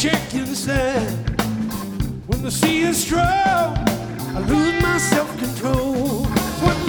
shake inside. When the sea is strong, I lose my self-control.